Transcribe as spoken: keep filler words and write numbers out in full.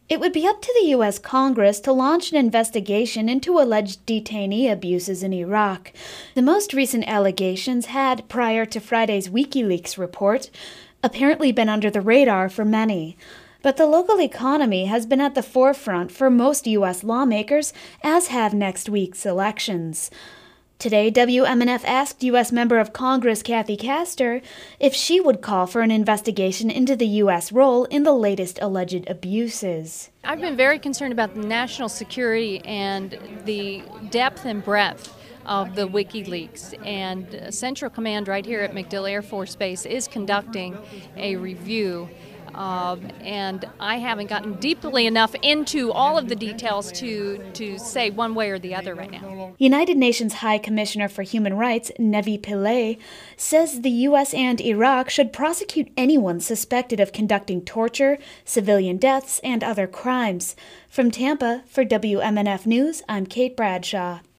It would be up to the U S Congress to launch an investigation into alleged detainee abuses in Iraq. The most recent allegations had, prior to Friday's WikiLeaks report, apparently been under the radar for many. But the local economy has been at the forefront for most U S lawmakers, as have next week's elections. Today, W M N F asked U S Member of Congress Kathy Castor if she would call for an investigation into the U S role in the latest alleged abuses. I've been very concerned about the national security and the depth and breadth of the WikiLeaks, and Central Command right here at MacDill Air Force Base is conducting a review. Uh, and I haven't gotten deeply enough into all of the details to, to say one way or the other right now. United Nations High Commissioner for Human Rights, Nevi Pillay, says the U S and Iraq should prosecute anyone suspected of conducting torture, civilian deaths, and other crimes. From Tampa, for W M N F News, I'm Kate Bradshaw.